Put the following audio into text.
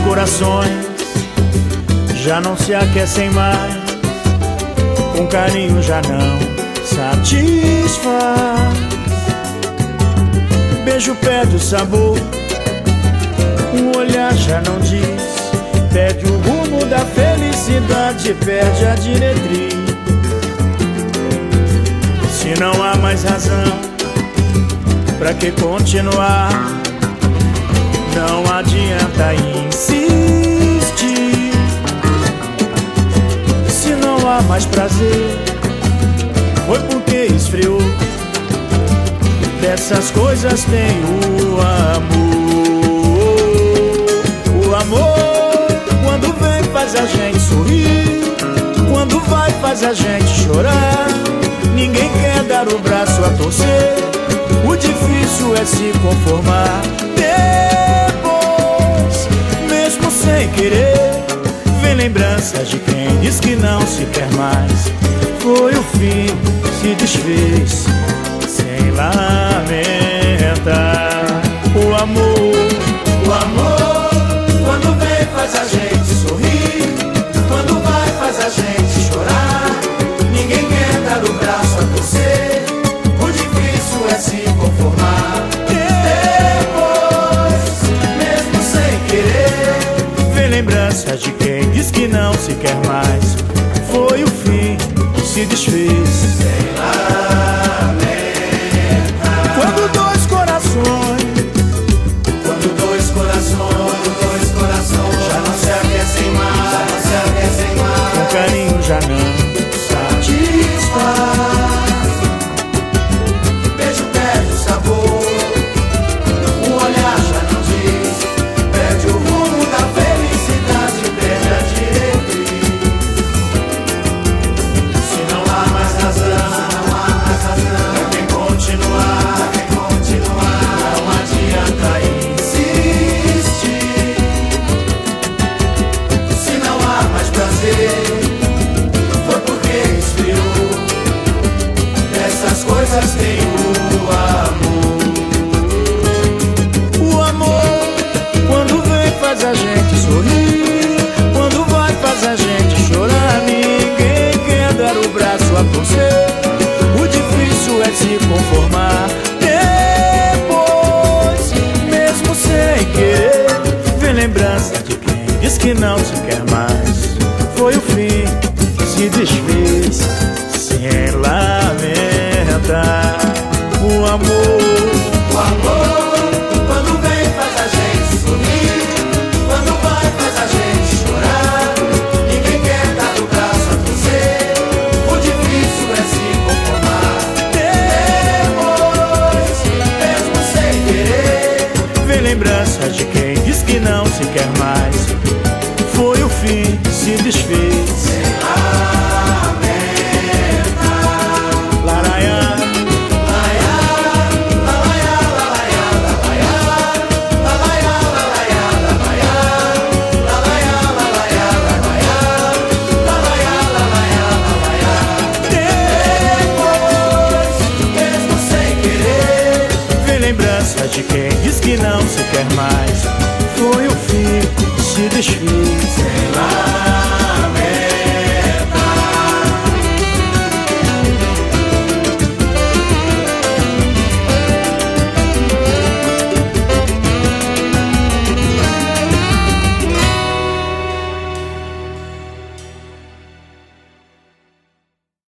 corações já não se aquecem mais, com carinho já não satisfaz. Beijo perde o sabor, um olhar já não diz, perde o rumo da felicidade, perde a diretriz. Se não há mais razão pra que continuar, não adianta insistir. Se não há mais prazer, foi porque esfriou. Dessas coisas tem o amor. O amor, quando vem, faz a gente sorrir, quando vai, faz a gente chorar. Ninguém quer dar o braço a torcer, o difícil é se conformar. Depois, mesmo sem querer, vem lembranças de quem diz que não se quer mais. Foi o fim, se desfez sem lamentar. O amor, quando vem, faz a gente sorrir, quando vai, faz a gente chorar. Ninguém quer dar o braço a torcer, o difícil é se conformar. Depois, mesmo sem querer, vem lembranças de quem diz que não se quer mais. Foi o fim, se desfez sem lamentar. Quando dois corações já não se aquecem mais, com carinho já não satisfaz. Beijo perde o sabor, o olhar já não diz, perde o rumo da felicidade, perde a diretriz. Se não há mais razão pra quem continuar, não adianta insistir. Se não há mais prazer, foi porque esfriou. Dessas coisas tem o amor. O amor, quando vem, faz a gente sorrir, quando vai, faz a gente chorar. Ninguém quer dar o braço a torcer, o difícil é se conformar. Depois, mesmo sem querer, vem lembrança de quem diz que não se quer mais. Foi o fim, se desfez sem lamentar. O amor, Quando vem, faz a gente sorrir, quando vai, faz a gente chorar. Ninguém quer dar o braço a torcer, o difícil é se conformar. Depois, mesmo sem querer, vem lembrança de quem diz que não se quer mais. Foi o fim, se desfez